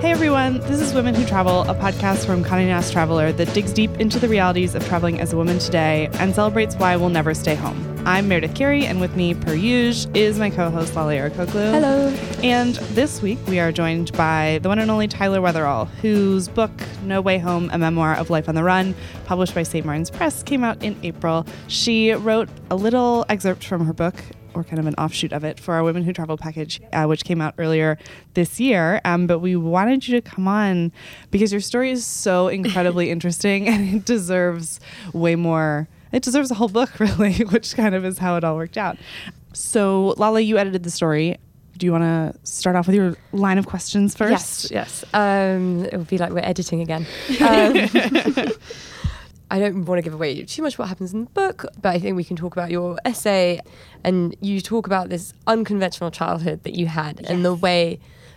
Hey everyone, this is Women Who Travel, a podcast from Condé Nast Traveler that digs deep into the realities of traveling as a woman today and celebrates why we'll never stay home. I'm Meredith Carey, and with me, per usual, is my co-host Lale Arikoglu. Hello. And this week we are joined by the one and only Tyler Weatherall, whose book, No Way Home, A Memoir of Life on the Run, published by St. Martin's Press, came out in April. She wrote a little excerpt from her book, or kind of an offshoot of it, for our Women Who Travel package, which came out earlier this year. But we wanted you to come on because your story is so incredibly interesting, and it deserves way more. It deserves a whole book, really, which kind of is how it all worked out. So, Lale, you edited the story. Do you want to start off with your line of questions first? Yes. It would be like we're editing again. I don't want to give away too much what happens in the book, but I think we can talk about your essay. And you talk about this unconventional childhood that you had, yes, and the way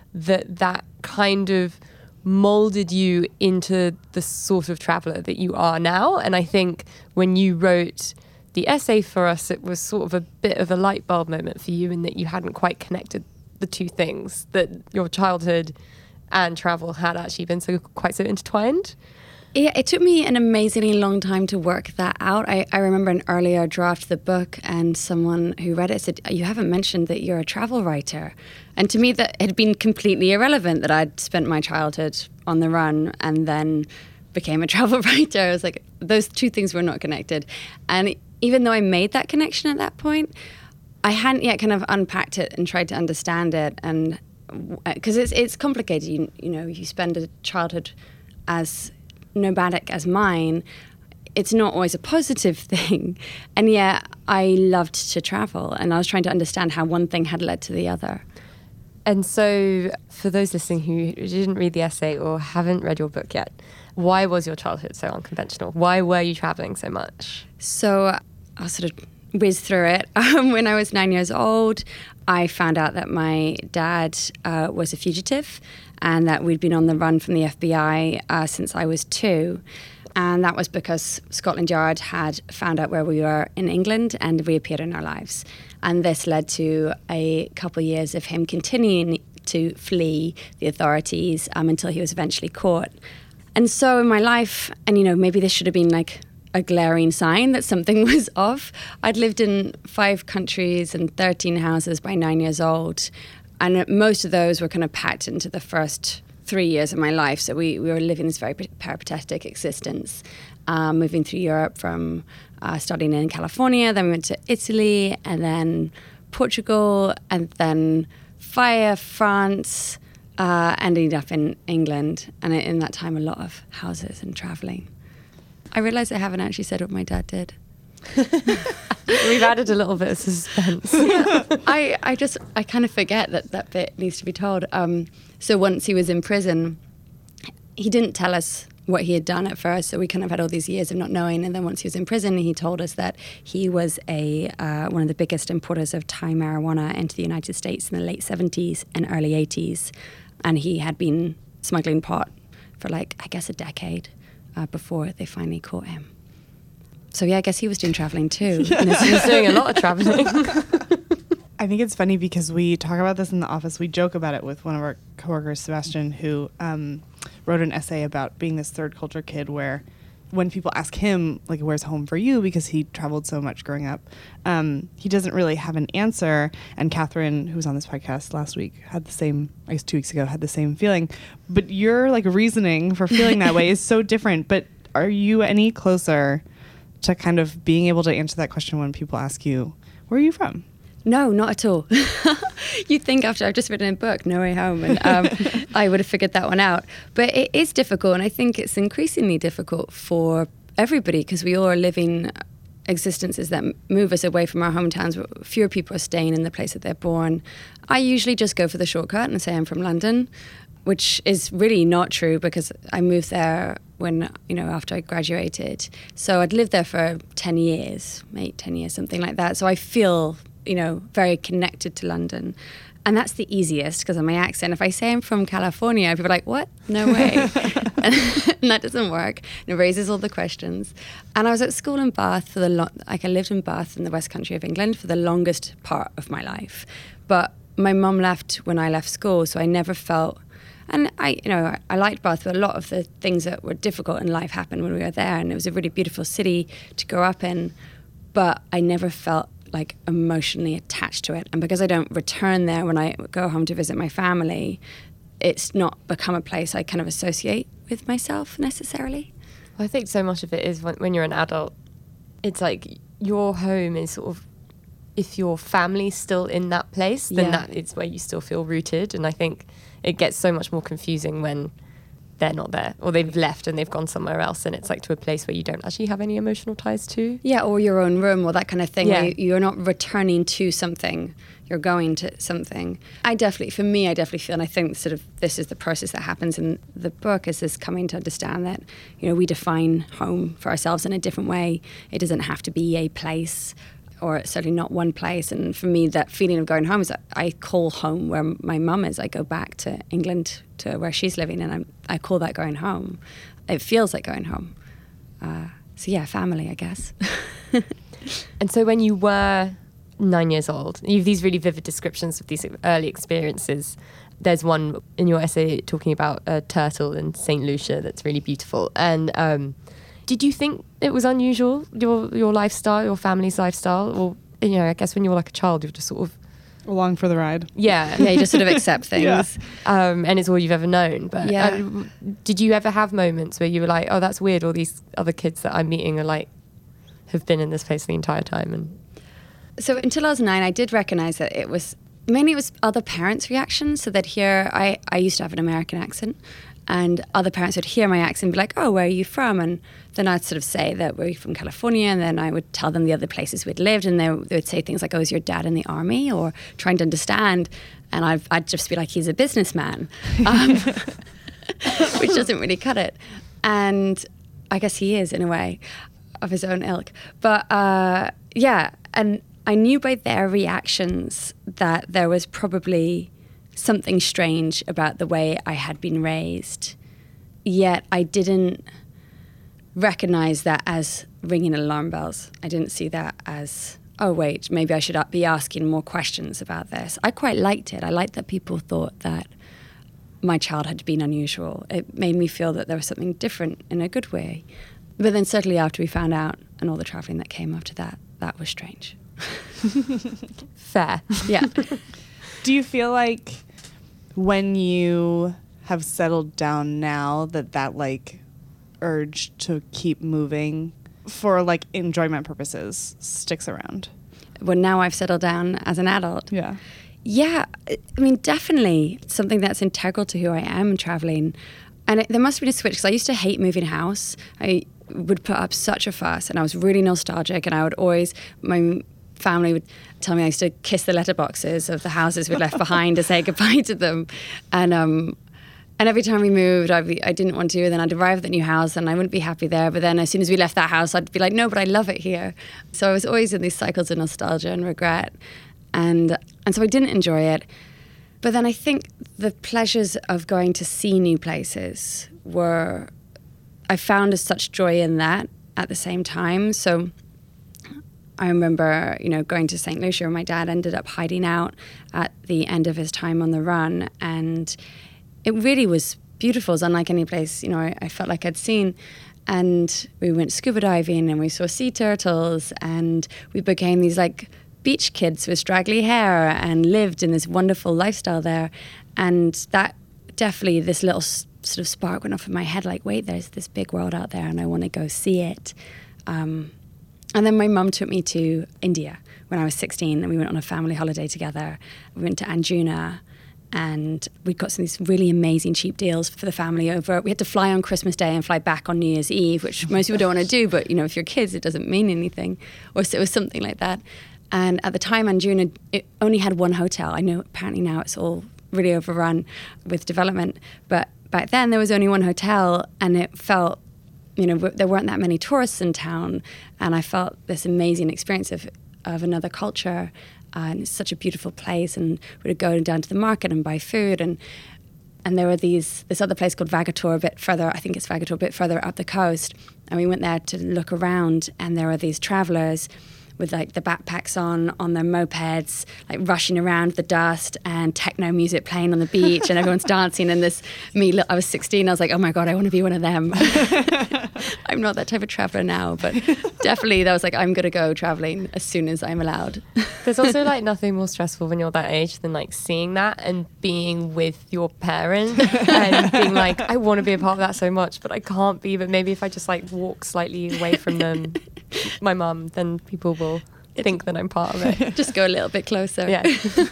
that kind of molded you into the sort of traveler that you are now. And I think when you wrote the essay for us, it was sort of a bit of a light bulb moment for you in that you hadn't quite connected the two things, that your childhood and travel had actually been quite so intertwined. Yeah, it took me an amazingly long time to work that out. I remember an earlier draft of the book, and someone who read it said, "You haven't mentioned that you're a travel writer." And to me, that had been completely irrelevant, that I'd spent my childhood on the run and then became a travel writer. I was like, those two things were not connected. And even though I made that connection at that point, I hadn't yet kind of unpacked it and tried to understand it. And because it's complicated, you know, you spend a childhood as nomadic as mine, it's not always a positive thing. And yet I loved to travel, and I was trying to understand how one thing had led to the other. And so for those listening who didn't read the essay or haven't read your book yet, why was your childhood so unconventional? Why were you traveling so much? So I'll sort of whiz through it. When I was 9 years old, I found out that my dad was a fugitive, and that we'd been on the run from the FBI since I was 2. And that was because Scotland Yard had found out where we were in England and reappeared in our lives. And this led to a couple of years of him continuing to flee the authorities until he was eventually caught. And so in my life, and you know, maybe this should have been like a glaring sign that something was off. I'd lived in 5 countries and 13 houses by 9 years old. And most of those were kind of packed into the first 3 years of my life. So we were living this very peripatetic existence, moving through Europe from studying in California. Then we went to Italy, and then Portugal, and then via France, ended up in England. And in that time, a lot of houses and traveling. I realised I haven't actually said what my dad did. We've added a little bit of suspense. Yeah, I kind of forget that bit needs to be told. So once he was in prison, he didn't tell us what he had done at first, so we kind of had all these years of not knowing. And then once he was in prison, he told us that he was one of the biggest importers of Thai marijuana into the United States in the late 70s and early 80s. And he had been smuggling pot for like, I guess, a decade before they finally caught him. So yeah, I guess he was doing traveling too. Yeah. He was doing a lot of traveling. I think it's funny because we talk about this in the office. We joke about it with one of our coworkers, Sebastian, who wrote an essay about being this third culture kid, where when people ask him, like, where's home for you, because he traveled so much growing up, he doesn't really have an answer. And Catherine, who was on this podcast last week, had the same, I guess 2 weeks ago, had the same feeling. But your like reasoning for feeling that way is so different. But are you any closer to kind of being able to answer that question when people ask you, where are you from? No, not at all. You'd think after I've just written a book, No Way Home, and I would have figured that one out. But it is difficult, and I think it's increasingly difficult for everybody because we all are living existences that move us away from our hometowns. Fewer people are staying in the place that they're born. I usually just go for the shortcut and say I'm from London, which is really not true because I moved there when, you know, after I graduated. So I'd lived there for 10 years, 10 years, something like that. So I feel, you know, very connected to London. And that's the easiest because of my accent. If I say I'm from California, people are like, what? No way. And that doesn't work. And it raises all the questions. And I was at school in Bath for I lived in Bath in the West Country of England for the longest part of my life. But my mum left when I left school, so I never felt And I liked Bath, but a lot of the things that were difficult in life happened when we were there, and it was a really beautiful city to grow up in, but I never felt like emotionally attached to it. And because I don't return there when I go home to visit my family, it's not become a place I kind of associate with myself necessarily. I think so much of it is when you're an adult, it's like your home is sort of, if your family's still in that place, then that is where you still feel rooted. And I think it gets so much more confusing when they're not there, or they've left and they've gone somewhere else, and it's like to a place where you don't actually have any emotional ties to. Yeah, or your own room, or that kind of thing. Yeah. You're not returning to something, you're going to something. I definitely feel, and I think sort of this is the process that happens in the book, is this coming to understand that, we define home for ourselves in a different way. It doesn't have to be a place, or certainly not one place. And for me, that feeling of going home is, I call home where my mum is. I go back to England, to where she's living, and I call that going home. It feels like going home. So yeah, family, I guess. And so when you were 9 years old, you have these really vivid descriptions of these early experiences. There's one in your essay talking about a turtle in St. Lucia that's really beautiful. And did you think it was unusual, your lifestyle, your family's lifestyle? Or, I guess when you were like a child, you were just sort of... along for the ride. Yeah. Yeah, you just sort of accept things. Yeah. And it's all you've ever known. But did you ever have moments where you were like, oh, that's weird, all these other kids that I'm meeting are like, have been in this place the entire time? And so until I was 9, I did recognize that it was other parents' reactions. So that here, I used to have an American accent, and other parents would hear my accent and be like, oh, where are you from? And then I'd sort of say that we're from California, and then I would tell them the other places we'd lived, and they would say things like, oh, is your dad in the army? Or trying to understand. And I'd just be like, he's a businessman, which doesn't really cut it. And I guess he is, in a way, of his own ilk. But and I knew by their reactions that there was probably something strange about the way I had been raised. Yet I didn't recognize that as ringing alarm bells. I didn't see that as, oh, wait, maybe I should be asking more questions about this. I quite liked it. I liked that people thought that my child had been unusual. It made me feel that there was something different in a good way. But then certainly after we found out, and all the traveling that came after that, that was strange. Fair. Yeah. Do you feel like when you have settled down now that like urge to keep moving for like enjoyment purposes sticks around? Well, now I've settled down as an adult. Yeah. Yeah, I mean, definitely something that's integral to who I am, traveling. And there must have been a switch, because I used to hate moving house. I would put up such a fuss, and I was really nostalgic, and I would always, my family would tell me I used to kiss the letterboxes of the houses we'd left behind to say goodbye to them. And every time we moved, I didn't want to, and then I'd arrive at the new house and I wouldn't be happy there. But then as soon as we left that house, I'd be like, no, but I love it here. So I was always in these cycles of nostalgia and regret. And so I didn't enjoy it. But then I think the pleasures of going to see new places I found such joy in that at the same time. So I remember, going to St. Lucia, and my dad ended up hiding out at the end of his time on the run. And it really was beautiful. It was unlike any place, I felt like I'd seen. And we went scuba diving, and we saw sea turtles, and we became these like beach kids with straggly hair and lived in this wonderful lifestyle there. And that definitely, this little sort of spark went off in my head, like, wait, there's this big world out there and I want to go see it. And then my mum took me to India when I was 16, and we went on a family holiday together. We went to Anjuna, and we got some of these really amazing cheap deals for the family over. We had to fly on Christmas Day and fly back on New Year's Eve, which most people don't want to do, but if you're kids, it doesn't mean anything. Or so it was something like that. And at the time, Anjuna, it only had one hotel. I know apparently now it's all really overrun with development, but back then there was only one hotel, and it felt, there weren't that many tourists in town, and I felt this amazing experience of another culture, and it's such a beautiful place, and we would go down to the market and buy food, and there were this other place called Vagator a bit further up the coast, and we went there to look around, and there were these travelers with like the backpacks on their mopeds, like rushing around the dust and techno music playing on the beach and everyone's dancing. And I was 16, I was like, oh my God, I want to be one of them. I'm not that type of traveler now, but definitely that was like, I'm going to go traveling as soon as I'm allowed. There's also like nothing more stressful when you're that age than like seeing that and being with your parents and being like, I want to be a part of that so much, but I can't be. But maybe if I just like walk slightly away from them, my mum, then people will think that I'm part of it. Just go a little bit closer. Yeah.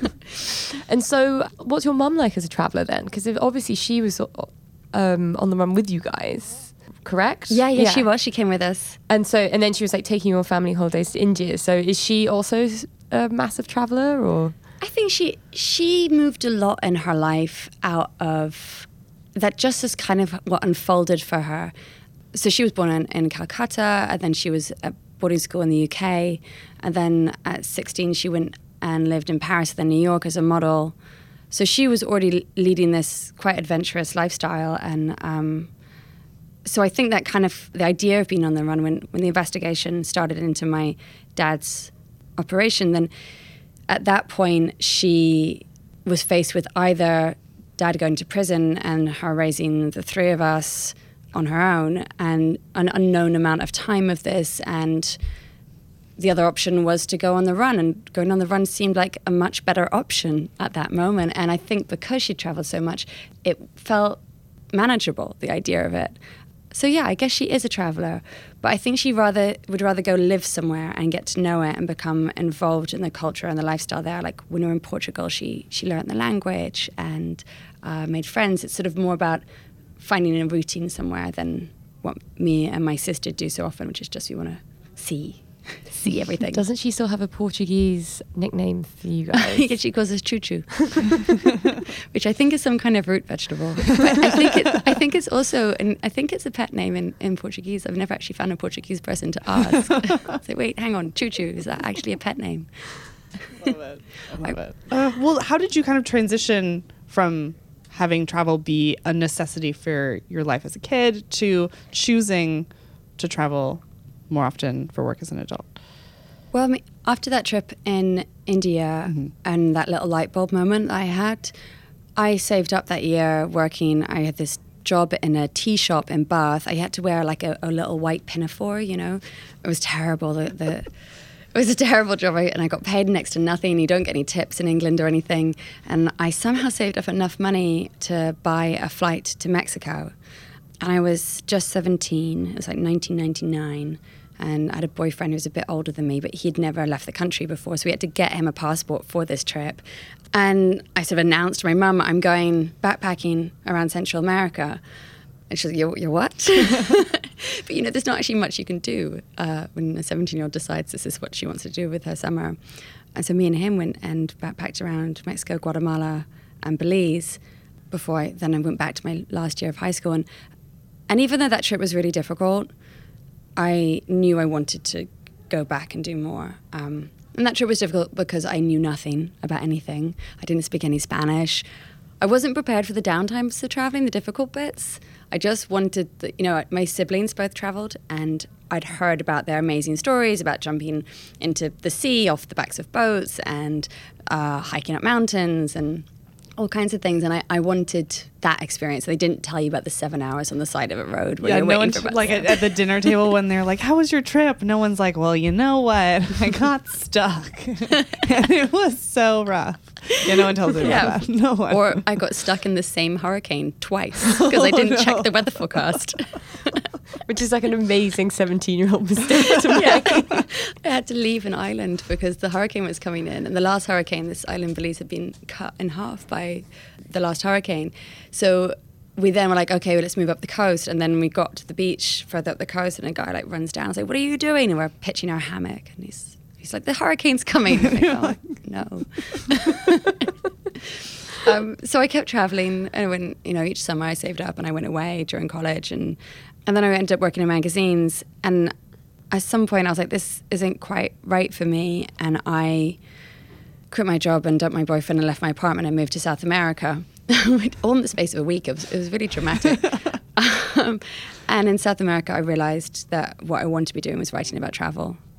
And so what's your mum like as a traveller then? Because obviously she was on the run with you guys, correct? Yeah, she was. She came with us. And then she was like taking you on family holidays to India. So is she also a massive traveller, or? I think she moved a lot in her life out of that, just as kind of what unfolded for her. So she was born in Calcutta, and then she was at boarding school in the UK, and then at 16 she went and lived in Paris, then New York as a model. So she was already leading this quite adventurous lifestyle, and so I think that kind of the idea of being on the run, when the investigation started into my dad's operation, then at that point she was faced with either dad going to prison and her raising the three of us on her own, and an unknown amount of time of this, and the other option was to go on the run, and going on the run seemed like a much better option at that moment. And I think because she traveled so much, it felt manageable, the idea of it. So yeah, I guess she is a traveler, but I think she would rather go live somewhere and get to know it and become involved in the culture and the lifestyle there. Like when we were in Portugal, she learned the language and made friends. It's sort of more about finding a routine somewhere than what me and my sister do so often, which is just we want to see everything. Doesn't she still have a Portuguese nickname for you guys? Yeah, she calls us Chuchu, which I think is some kind of root vegetable. But I think it's also, and I think it's a pet name in Portuguese. I've never actually found a Portuguese person to ask. So wait, hang on, Chuchu, is that actually a pet name? I love it. Well, how did you kind of transition from having travel be a necessity for your life as a kid to choosing to travel more often for work as an adult? Well, I mean, after that trip in India and that little light bulb moment I had, I saved up that year working. I had this job in a tea shop in Bath. I had to wear like a little white pinafore, you know. It was terrible. It was a terrible job, and I got paid next to nothing. You don't get any tips in England or anything. And I somehow saved up enough money to buy a flight to Mexico. And I was just 17. It was like 1999. And I had a boyfriend who was a bit older than me, but he'd never left the country before. So we had to get him a passport for this trip. And I sort of announced to my mum, I'm going backpacking around Central America. And she's like, you're what? But, you know, there's not actually much you can do when a 17-year-old decides this is what she wants to do with her summer. And so me and him went and backpacked around Mexico, Guatemala, and Belize before I went back to my last year of high school. And even though that trip was really difficult, I knew I wanted to go back and do more. And that trip was difficult because I knew nothing about anything. I didn't speak any Spanish. I wasn't prepared for the downtimes of traveling, the difficult bits. I just wanted, my siblings both traveled, and I'd heard about their amazing stories about jumping into the sea off the backs of boats and hiking up mountains and all kinds of things. And I wanted that experience. They didn't tell you about the 7 hours on the side of a road when you're waiting for bus. Like at the dinner table when they're like, how was your trip? No one's like, well, you know what? I got stuck. And it was so rough. Yeah, no one tells me about that. No one. Or I got stuck in the same hurricane twice because I didn't check the weather forecast. Which is like an amazing 17-year-old mistake to make. I had to leave an island because the hurricane was coming in. And the last hurricane, this island Belize had been cut in half by the last hurricane. So we then were like, okay, well, let's move up the coast. And then we got to the beach further up the coast, and a guy like runs down and says, what are you doing? And we're pitching our hammock. And he's like, the hurricane's coming. And I go, no. So I kept traveling, and when each summer I saved up and I went away during college, and then I ended up working in magazines. And at some point I was like, this isn't quite right for me, and I quit my job and dumped my boyfriend and left my apartment and moved to South America. All in the space of a week. It was really dramatic. And in South America, I realized that what I wanted to be doing was writing about travel.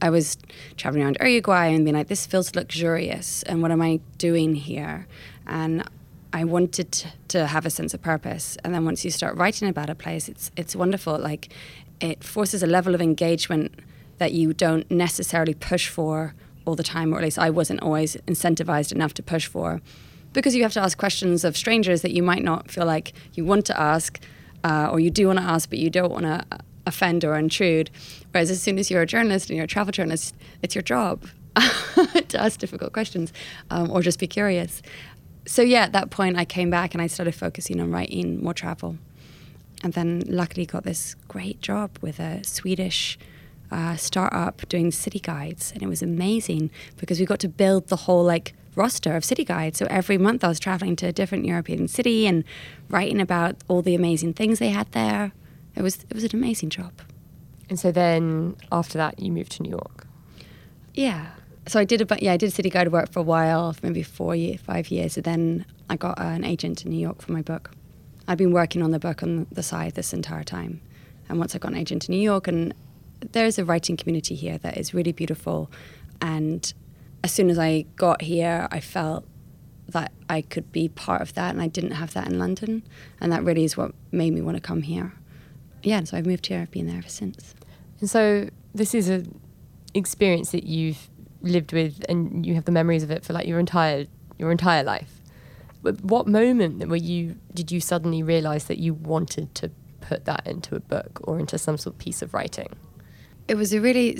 I was traveling around Uruguay and being like, this feels luxurious, and what am I doing here? And I wanted to have a sense of purpose. And then once you start writing about a place, it's wonderful. Like, it forces a level of engagement that you don't necessarily push for all the time, or at least I wasn't always incentivized enough to push for, because you have to ask questions of strangers that you might not feel like you want to ask, or you do want to ask, but you don't want to offend or intrude. Whereas as soon as you're a journalist and you're a travel journalist, it's your job to ask difficult questions, or just be curious. So yeah, at that point I came back and I started focusing on writing more travel. And then luckily got this great job with a Swedish startup doing city guides. And it was amazing because we got to build the whole like roster of city guides. So every month I was traveling to a different European city and writing about all the amazing things they had there. It was an amazing job. And so then after that, you moved to New York. Yeah. So I did city guide work for a while, for maybe 5 years. And then I got an agent in New York for my book. I'd been working on the book on the side this entire time. And once I got an agent in New York, and there's a writing community here that is really beautiful. And as soon as I got here, I felt that I could be part of that, and I didn't have that in London. And that really is what made me want to come here. Yeah, so I've moved here. I've been there ever since. And so this is an experience that you've lived with, and you have the memories of it for like your entire life. But what moment did you suddenly realize that you wanted to put that into a book or into some sort of piece of writing? It was a really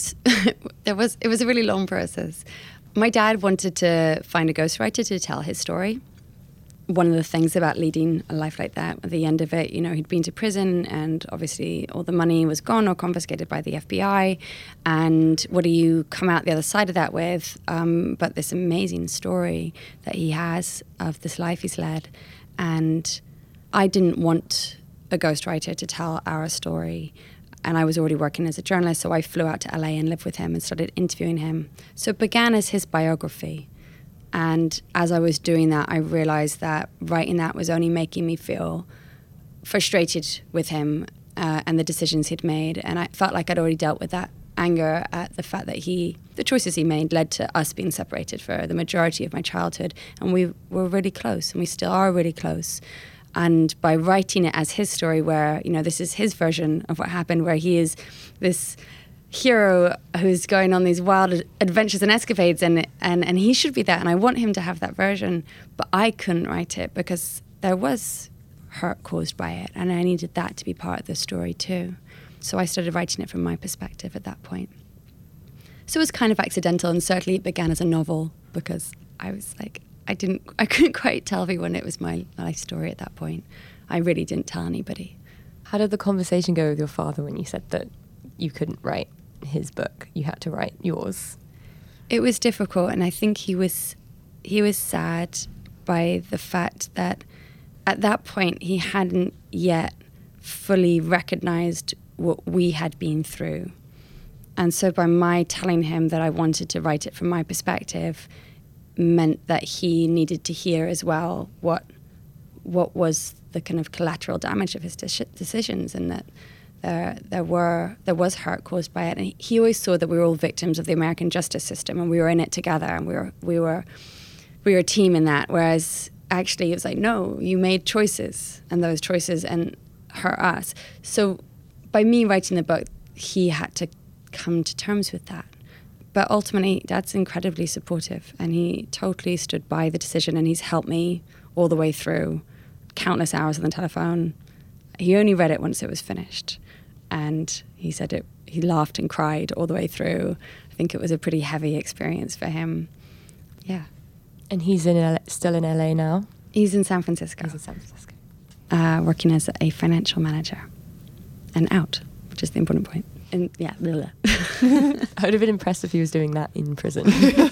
long process. My dad wanted to find a ghostwriter to tell his story. One of the things about leading a life like that, at the end of it, he'd been to prison, and obviously all the money was gone or confiscated by the FBI. And what do you come out the other side of that with? But this amazing story that he has of this life he's led. And I didn't want a ghostwriter to tell our story. And I was already working as a journalist, so I flew out to LA and lived with him and started interviewing him. So it began as his biography. And as I was doing that, I realized that writing that was only making me feel frustrated with him and the decisions he'd made. And I felt like I'd already dealt with that anger at the fact that the choices he made led to us being separated for the majority of my childhood. And we were really close, and we still are really close. And by writing it as his story, where, this is his version of what happened, where he is this hero who's going on these wild adventures and escapades, and he should be that, and I want him to have that version, but I couldn't write it because there was hurt caused by it, and I needed that to be part of the story too. So I started writing it from my perspective at that point. So it was kind of accidental, and certainly it began as a novel because I was like, I couldn't quite tell everyone it was my life story at that point. I really didn't tell anybody. How did the conversation go with your father when you said that you couldn't write his book, you had to write yours? It was difficult, and I think he was sad by the fact that at that point he hadn't yet fully recognized what we had been through. And so by my telling him that I wanted to write it from my perspective meant that he needed to hear as well what was the kind of collateral damage of his decisions, and that there was hurt caused by it. And he always saw that we were all victims of the American justice system, and we were in it together, and we were a team in that. Whereas actually it was like, no, you made choices, and those choices and hurt us. So by me writing the book, he had to come to terms with that. But ultimately, Dad's incredibly supportive, and he totally stood by the decision, and he's helped me all the way through, countless hours on the telephone. He only read it once it was finished, and he said he laughed and cried all the way through. I think it was a pretty heavy experience for him. Yeah. And he's still in LA now? He's in San Francisco. He's in San Francisco. Working as a financial manager, and out, which is the important point. And yeah, blah, blah. I would have been impressed if he was doing that in prison.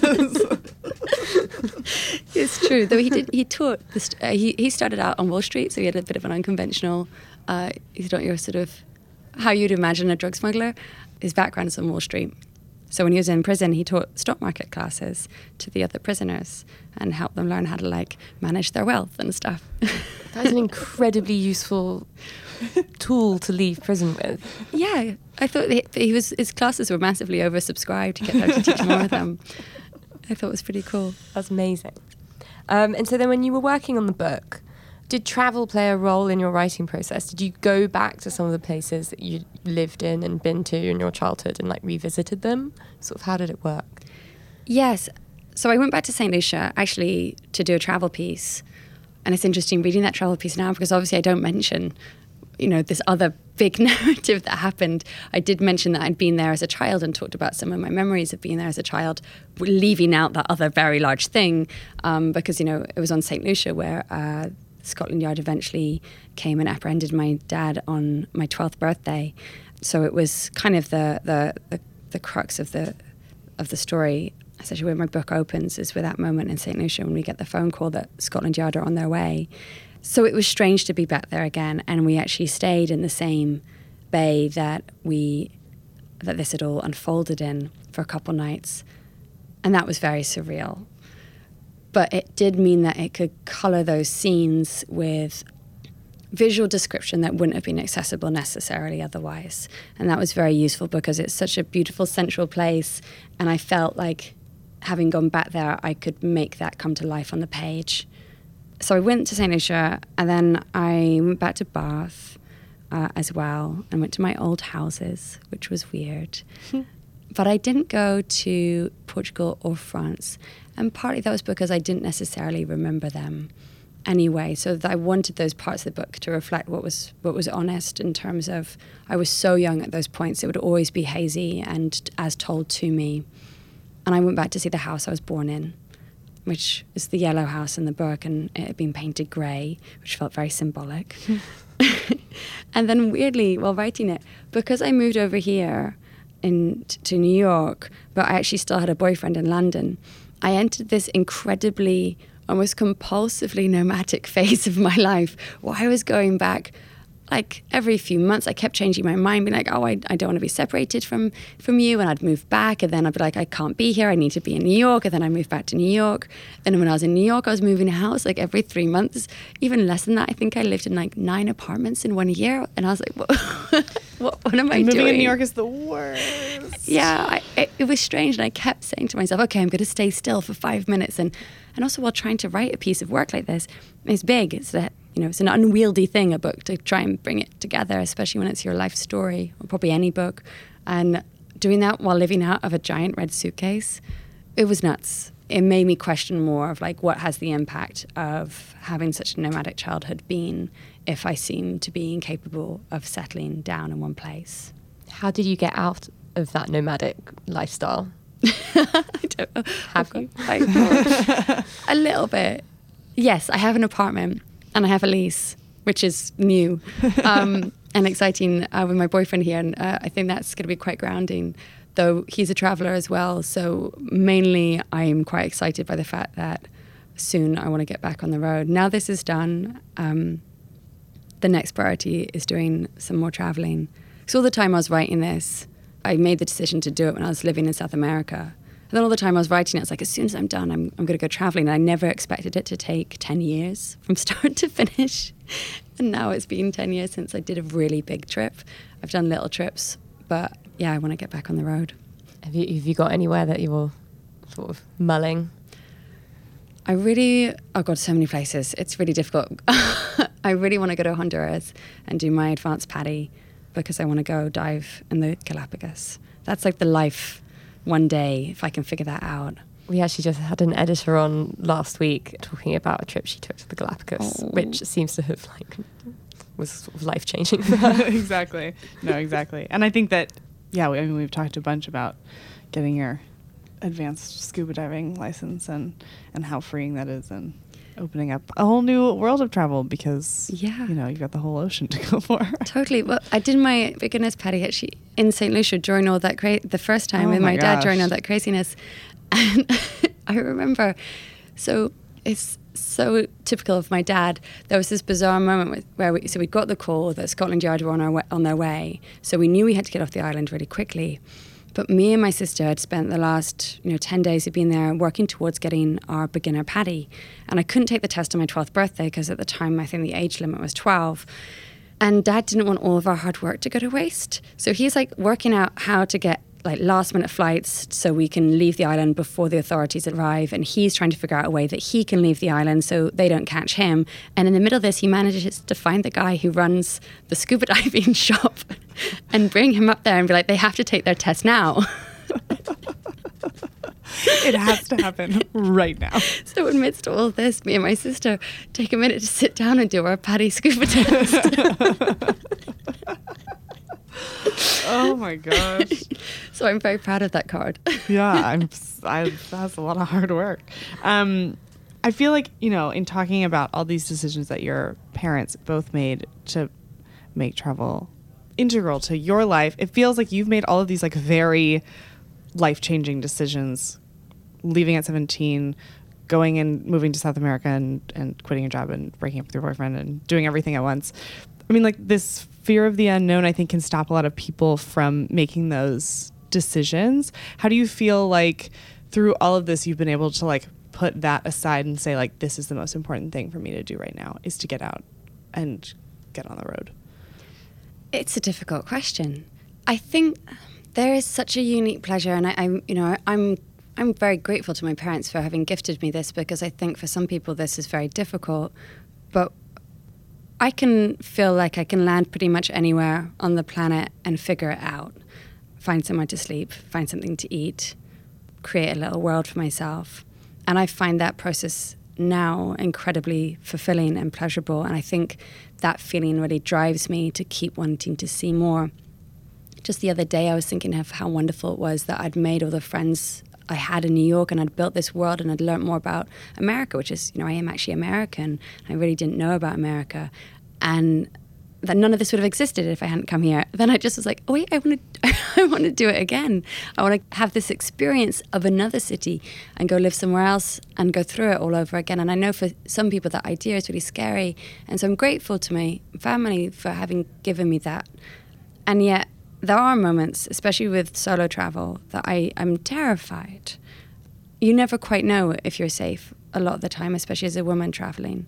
It's true. Though he taught. He started out on Wall Street, so he had a bit of an unconventional. He's not your sort of how you'd imagine a drug smuggler. His background is on Wall Street. So when he was in prison, he taught stock market classes to the other prisoners and helped them learn how to manage their wealth and stuff. That's an incredibly useful tool to leave prison with. Yeah, I thought his classes were massively oversubscribed to get her to teach more of them. I thought it was pretty cool. That's amazing. And so then when you were working on the book, did travel play a role in your writing process? Did you go back to some of the places that you lived in and been to in your childhood and like revisited them? Sort of how did it work? Yes. So I went back to St. Lucia actually to do a travel piece. And it's interesting reading that travel piece now because obviously I don't mention, this other big narrative that happened. I did mention that I'd been there as a child and talked about some of my memories of being there as a child, leaving out that other very large thing because, it was on St. Lucia where Scotland Yard eventually came and apprehended my dad on my 12th birthday. So it was kind of the crux of the story. Essentially, where my book opens is with that moment in St. Lucia when we get the phone call that Scotland Yard are on their way. So it was strange to be back there again, and we actually stayed in the same bay that this had all unfolded in for a couple nights, and that was very surreal. But it did mean that it could colour those scenes with visual description that wouldn't have been accessible necessarily otherwise. And that was very useful because it's such a beautiful central place. And I felt like having gone back there, I could make that come to life on the page. So I went to St. Lucia and then I went back to Bath as well and went to my old houses, which was weird. But I didn't go to Portugal or France. And partly that was because I didn't necessarily remember them anyway. So I wanted those parts of the book to reflect what was honest in terms of I was so young at those points. It would always be hazy and as told to me. And I went back to see the house I was born in, which is the yellow house in the book, and it had been painted grey, which felt very symbolic. And then weirdly, while writing it, because I moved over here to New York, but I actually still had a boyfriend in London, I entered this incredibly, almost compulsively nomadic phase of my life where I was going back like every few months. I kept changing my mind, being like, oh, I don't want to be separated from you. And I'd move back and then I'd be like, I can't be here. I need to be in New York. And then I moved back to New York. And when I was in New York, I was moving house like every 3 months, even less than that. I think I lived in like 9 apartments in 1 year. And I was like, what am I doing? Moving in New York is the worst. Yeah, it was strange. And I kept saying to myself, okay, I'm going to stay still for 5 minutes. And also while trying to write a piece of work like this, it's big. It's that, it's an unwieldy thing, a book, to try and bring it together, especially when it's your life story, or probably any book. And doing that while living out of a giant red suitcase, it was nuts. It made me question more of like, what has the impact of having such a nomadic childhood been if I seem to be incapable of settling down in one place? How did you get out of that nomadic lifestyle? I don't know. Have you? A little bit. Yes, I have an apartment and I have a lease, which is new and exciting with my boyfriend here. And I think that's going to be quite grounding, though he's a traveller as well. So mainly I'm quite excited by the fact that soon I want to get back on the road. Now this is done, the next priority is doing some more travelling. So all the time I was writing this, I made the decision to do it when I was living in South America. And then all the time I was writing it, it's like, as soon as I'm done, I'm going to go traveling. And I never expected it to take 10 years from start to finish. And now it's been 10 years since I did a really big trip. I've done little trips, but yeah, I want to get back on the road. Have you got anywhere that you're sort of mulling? Oh God, so many places. It's really difficult. I really want to go to Honduras and do my advanced PADI because I want to go dive in the Galapagos. That's like the life one day, if I can figure that out. We actually just had an editor on last week talking about a trip she took to the Galapagos, which seems to have was sort of life-changing for her. Exactly. No, exactly. And I think that, we've talked a bunch about getting your advanced scuba diving license and how freeing that is and opening up a whole new world of travel because, you've got the whole ocean to go for. Totally. Well, I did my beginner's PADI actually in St. Lucia during all that the first time with my dad during all that craziness. And I remember, so it's so typical of my dad. There was this bizarre moment where we got the call that Scotland Yard were on their way. So we knew we had to get off the island really quickly. But me and my sister had spent the last 10 days of being there working towards getting our beginner PADI. And I couldn't take the test on my 12th birthday because at the time I think the age limit was 12. And Dad didn't want all of our hard work to go to waste. So he's like working out how to get like last minute flights so we can leave the island before the authorities arrive. And he's trying to figure out a way that he can leave the island so they don't catch him. And in the middle of this, he manages to find the guy who runs the scuba diving shop and bring him up there and be like, they have to take their test now. It has to happen right now. So amidst all of this, me and my sister take a minute to sit down and do our PADI scuba test. Oh my gosh. So I'm very proud of that card. Yeah, that's a lot of hard work. I feel like, in talking about all these decisions that your parents both made to make travel integral to your life, it feels like you've made all of these like very life-changing decisions, leaving at 17, going and moving to South America and quitting your job and breaking up with your boyfriend and doing everything at once. I mean, like, this fear of the unknown, I think, can stop a lot of people from making those decisions. How do you feel like through all of this, you've been able to like put that aside and say, like, this is the most important thing for me to do right now is to get out and get on the road? It's a difficult question. I think there is such a unique pleasure, and I'm very grateful to my parents for having gifted me this, because I think for some people this is very difficult. But I can feel like I can land pretty much anywhere on the planet and figure it out. Find somewhere to sleep, find something to eat, create a little world for myself. And I find that process now incredibly fulfilling and pleasurable. And I think that feeling really drives me to keep wanting to see more. Just the other day, I was thinking of how wonderful it was that I'd made all the friends I had in New York, and I'd built this world, and I'd learned more about America, which is, I am actually American. I really didn't know about America. And that none of this would have existed if I hadn't come here. Then I just was like, oh wait, I want to do it again. I want to have this experience of another city and go live somewhere else and go through it all over again. And I know for some people that idea is really scary. And so I'm grateful to my family for having given me that. And yet there are moments, especially with solo travel, that I'm terrified. You never quite know if you're safe a lot of the time, especially as a woman traveling.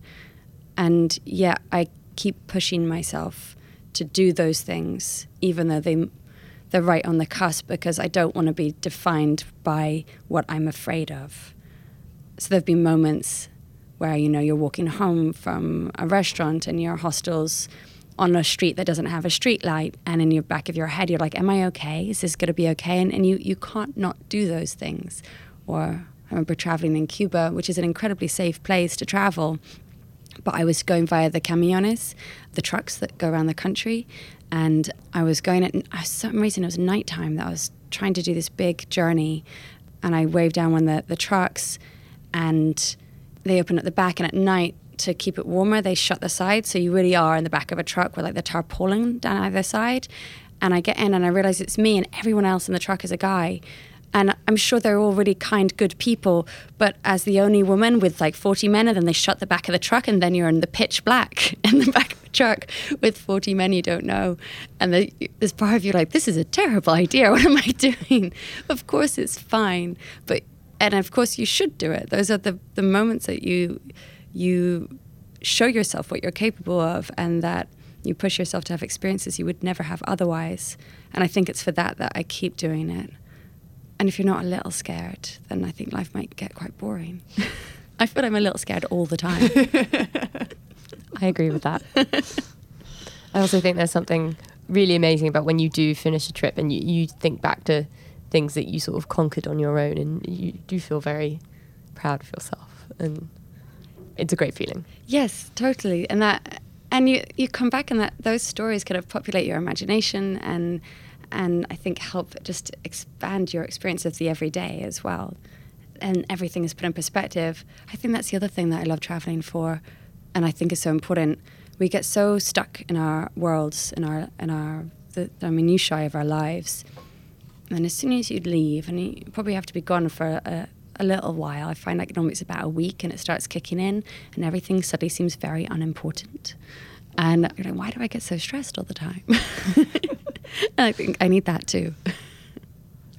And yet I keep pushing myself to do those things, even though they're right on the cusp, because I don't want to be defined by what I'm afraid of. So there have been moments where, you're walking home from a restaurant and your hostel's on a street that doesn't have a street light, and in your back of your head, you're like, am I okay? Is this going to be okay? And you can't not do those things. Or I remember traveling in Cuba, which is an incredibly safe place to travel, but I was going via the camiones, the trucks that go around the country, and I was going at, for some reason, it was nighttime that I was trying to do this big journey, and I waved down one of the trucks, and they open at the back, and at night, to keep it warmer, they shut the sides, so you really are in the back of a truck with like the tarpaulin down either side. And I get in and I realize it's me, and everyone else in the truck is a guy. And I'm sure they're all really kind, good people, but as the only woman with like 40 men, and then they shut the back of the truck, and then you're in the pitch black in the back of the truck with 40 men you don't know. And there's part of you like, this is a terrible idea. What am I doing? Of course it's fine. And of course you should do it. Those are the moments that you show yourself what you're capable of, and that you push yourself to have experiences you would never have otherwise. And I think it's for that I keep doing it. And if you're not a little scared, then I think life might get quite boring. I feel I'm a little scared all the time. I agree with that. I also think there's something really amazing about when you do finish a trip and you think back to things that you sort of conquered on your own, and you do feel very proud of yourself. And it's a great feeling. Yes, totally. And you come back, and those stories kind of populate your imagination and I think help just expand your experience of the everyday as well. And everything is put in perspective. I think that's the other thing that I love traveling for, and I think is so important. We get so stuck in our worlds, the minutiae of our lives. And as soon as you leave, and you probably have to be gone for a little while, I find like normally it's about a week, and it starts kicking in, and everything suddenly seems very unimportant. And you're like, why do I get so stressed all the time? And I think I need that too.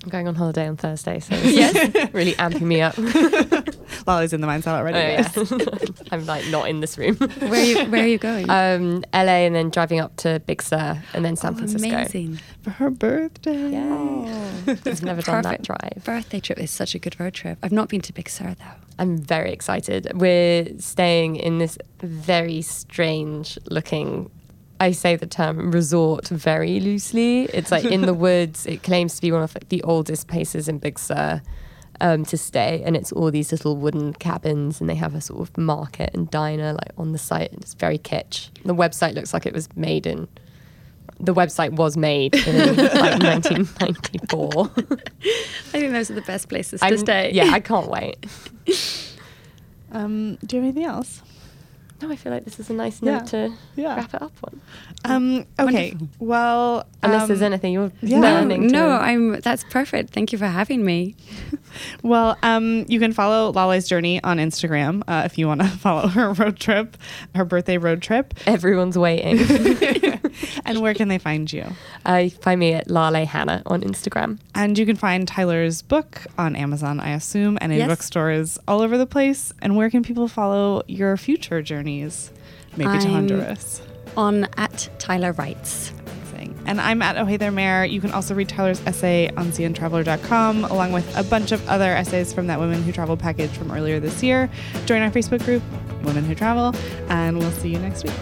I'm going on holiday on Thursday, so it's really amping me up. Lolly's in the mindset already. I'm like not in this room. Where are you going? LA, and then driving up to Big Sur, and then San Francisco. Amazing. For her birthday. Yeah. I've never done that drive. Birthday trip is such a good road trip. I've not been to Big Sur though. I'm very excited. We're staying in this very strange looking, I say the term resort very loosely. It's like in the woods. It claims to be one of like the oldest places in Big Sur to stay. And it's all these little wooden cabins, and they have a sort of market and diner like on the site. It's very kitsch. The website looks like it was made in... The website was made in like 1994. I think those are the best places to stay. Yeah, I can't wait. Do you have anything else? No, I feel like this is a nice note to wrap it up on. Okay. Well, unless there's anything you're learning. No, that's perfect. Thank you for having me. Well, you can follow Lale's journey on Instagram if you want to follow her road trip, her birthday road trip. Everyone's waiting. And where can they find you? Find me at Lale Hannah on Instagram. And you can find Tyler's book on Amazon, I assume, and in bookstores all over the place. And where can people follow your future journeys, maybe to Honduras? On at Tyler Writes. And I'm at Oh Hey There Mayor. You can also read Tyler's essay on CNTraveler.com, along with a bunch of other essays from that Women Who Travel package from earlier this year. Join our Facebook group, Women Who Travel, and we'll see you next week.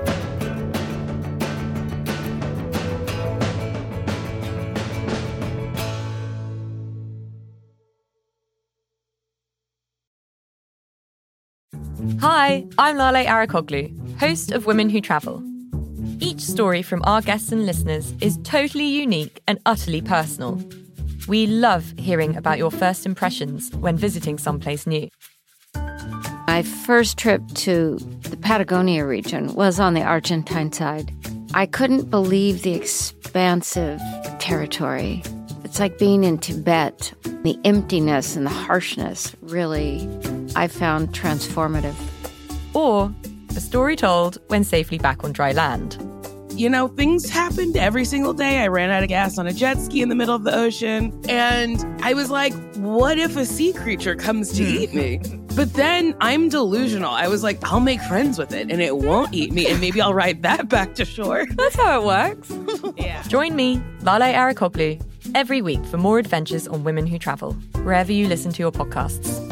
Hi, I'm Lale Arikoglu, host of Women Who Travel. Each story from our guests and listeners is totally unique and utterly personal. We love hearing about your first impressions when visiting someplace new. My first trip to the Patagonia region was on the Argentine side. I couldn't believe the expansive territory. It's like being in Tibet. The emptiness and the harshness really, I found transformative. Or a story told when safely back on dry land. You know, things happened every single day. I ran out of gas on a jet ski in the middle of the ocean. And I was like, what if a sea creature comes to eat me? But then I'm delusional. I was like, I'll make friends with it and it won't eat me. And maybe I'll ride that back to shore. That's how it works. Yeah. Join me, Lale Arikoglu, every week for more adventures on Women Who Travel, wherever you listen to your podcasts.